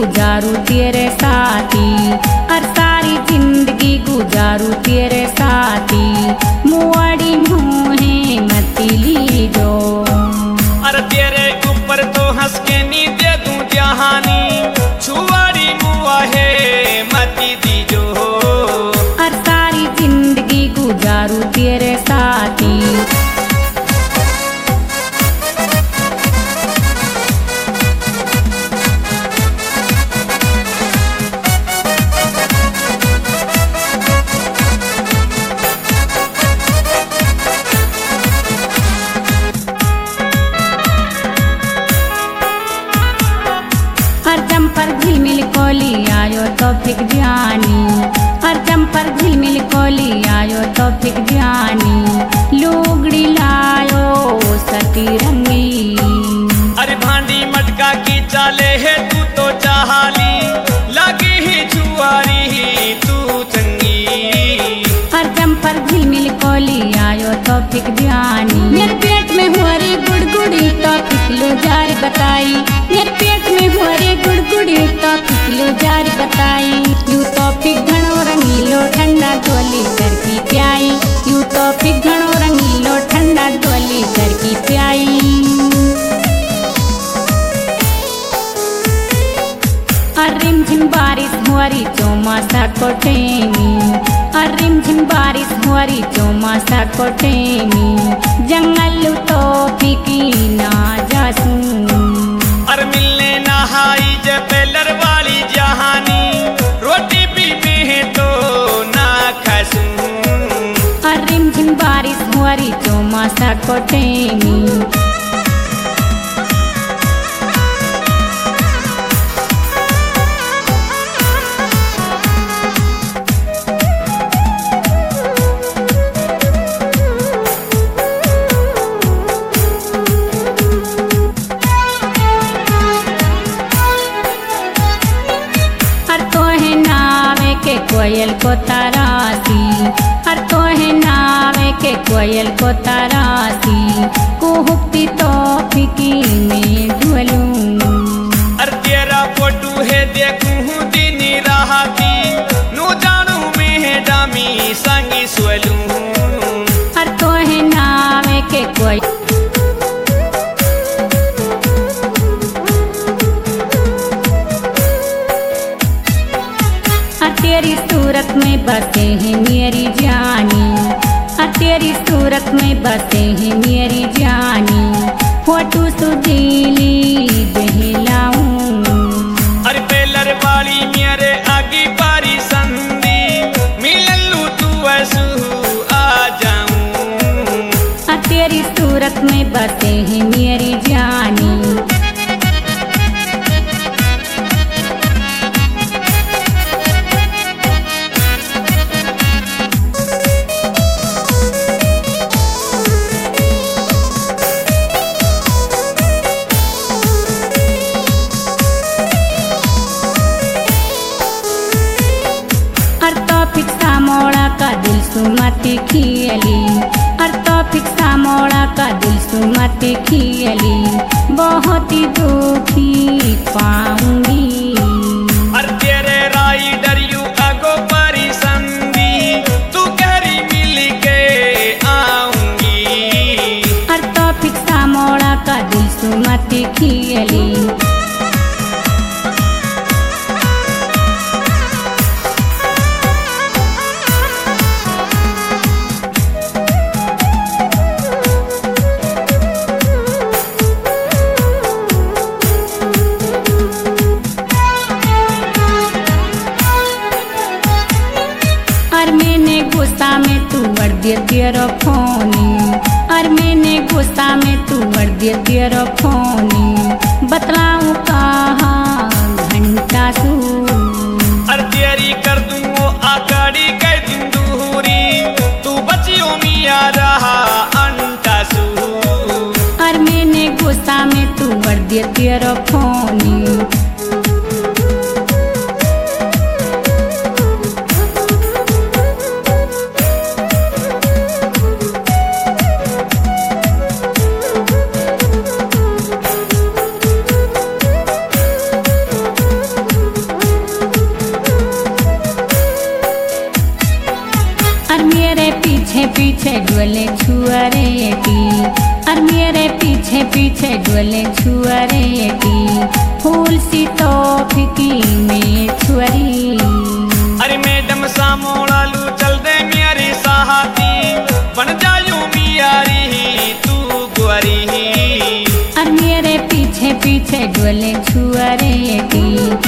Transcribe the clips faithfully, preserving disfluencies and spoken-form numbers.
गुजारू तेरे साथी, और सारी जिंदगी गुजारू तेरे साथी, मुआड़ी मुँहे मती ली जो। अरे तेरे ऊपर तो हंस के नी दे दूं जहानी, छुआरी मुआ है मती दी जो। और सारी जिंदगी गुजारू तेरे साथी। हर जम्पर झिलमिल कोली आयो तो फिक जानी, हर जम्पर झिलमिल कोली आयो तो फिक जानी, लुगड़ी लायो सती रंगी। अरे भांडी मटका की चाले है तू तो चाहाली, लगी ही छुआरी ही तू चंगी। हर जम्पर झिलमिल कोली आयो तो फिक जानी, मेरे पेट में हुआ रे गुड़गुड़ी तो फिकलो जार बताई, मेरे पेट में हुआ रे गुड़गुड़ी तो फिकलो जार बताई। यू तो फिक घणो रंगीलो ठंडा डोली कर की प्याई, यू तो फिक घणो रंगीलो ठंडा डोली कर की प्याई। और रिमझिम बारिश हुआरी चौमासा कोटेनी, और रिमझिम बारिश हुआरी चौमासा कोटेनी, जंगल तो फिकी ना जासूं। और मिलने नहाई जे पेलर वाली जहानी, रोटी भी में तो ना खासूं। और रिमझिम बारिश हुआरी चौमासा कोटेनी। कोयल को तरासी, हर तो है नावे के कोयल को तरासी, कुहुकती तो फिकी में ढोलूं। अर तेरा फोटू है देखूं दिन राहती, नु जानू में डामी संगी सोलूं। हर तो है नावे के कोयल तेरी सूरत में बसे हैं मेरी जानी, तेरी सूरत में बसे हैं मेरी जानी, फोटू सुजीली बहलाऊं। अरे पेलर वाली मेरे आगे पारी संदी, मिललू तू ऐसू आ जाऊं। तेरी सूरत में बसे हैं मेरी जानी। का दिल सुमती खियली, और तो फिक्सा मोड़ा का दिल सुमती खियली, बहुत ही दुखी पाऊंगी। और तेरे राइडर यू आगो परी संदी, तू कहरी मिल के आऊंगी। और तो फिक्सा मोड़ा का दिल सुमती खियली। गुस्सा में तू बढ़ दिया तेरा फोनी, और मैंने गुस्सा में तू बढ़ दिया तेरा फोनी, बतलाऊं कहा घंटा सू। और तेरी कर दूं वो आगाड़ी कह दूं दूरी, तू बचियों मिया रहा अंटा सू। और मैंने गुस्सा में तू बढ़ दिया तेरा फोनी। पीछे डोले छुअरेटी फूल सी तो फिकी में छुअरी। अरे मैडम सामोड़ालू चल दे मेरी सहाती बन जायू मियारी तू गुआरी। और मेरे पीछे पीछे डोले छुअरेटी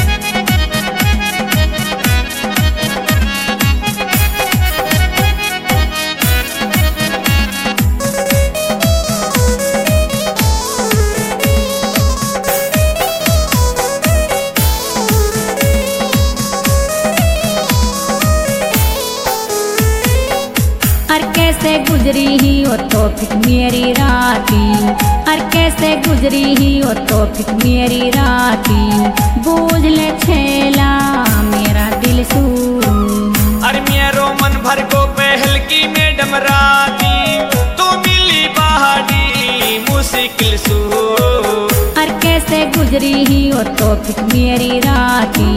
और कैसे गुजरी ही हो तो फिर मेरी राती। और कैसे गुजरी ही हो तो फिर मेरी राती बूझ ले छेला मेरा दिल सू। अरे मेरो मन भर को पहल की मैडम राती तो मिली पहाड़ी मुश्किल सू। और कैसे गुजरी ही हो तो फिर मेरी राती।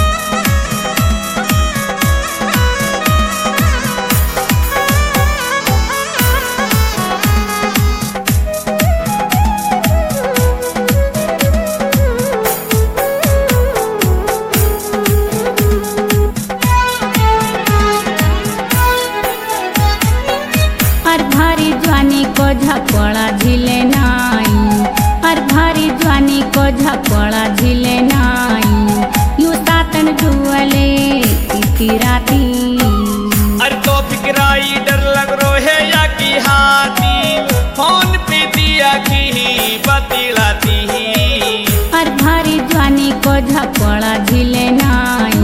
भारी जवानी को झपड़ा झिले नाई। और भारी जवानी को झपड़ा झिले नाई यू सातन डुअले इती राती। अरे तो फिक्राई डर लग रो है या की हाथी फोन पे दिया की बतिलाती। और भारी जवानी को झपड़ा झिले नाई।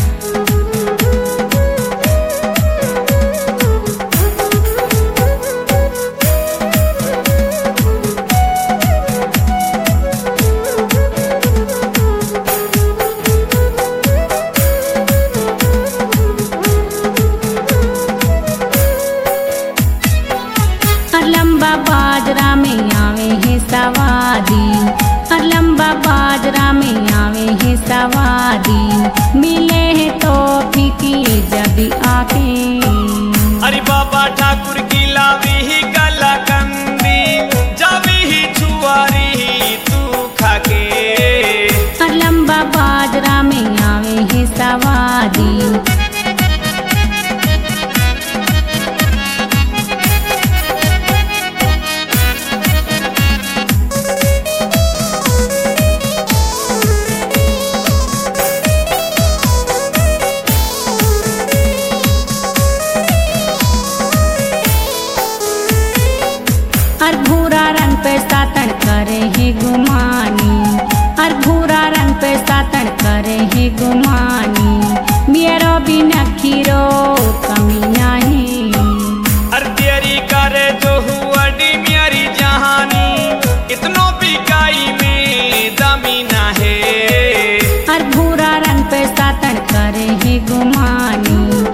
लंबा बाजरा में आवे है सवादी। और लंबा बाजरा में आवे है सवादी मिले है तो फीकी जब आके। अरे बाबा ठाकुर की लावी ही गला कंदी जावी ही छुआरी तू खाके। और लंबा बाजरा में आवे है सवादी। और भूरा रंग पे सातन करे है गुमानी। और भूरा रंग पे सातन करे है गुमानी मेरो भी नखीरो कमी नहीं। अरे तेरी करे जो हुआ डी मेरी जहानी इतनो बिकाई में दामी ना है। और भूरा रंग पे सातन करे है गुमानी।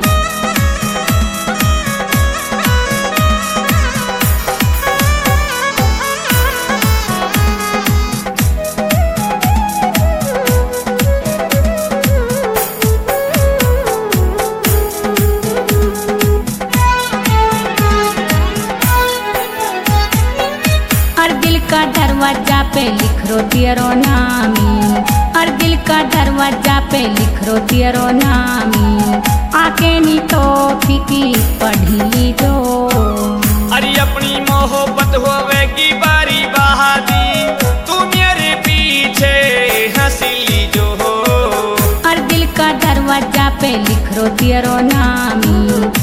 का दरवाजा पे लिख रो तेरो नामी। और दिल का दरवाजा पे लिख रो तेरो नामी आके नी तो फिकी पढ़ी जो। अरे अपनी मोहब्बत होवेगी बारी बहादी तू मेरे पीछे हंसी ली जो हो। और दिल का दरवाजा पे लिख रो तेरो नामी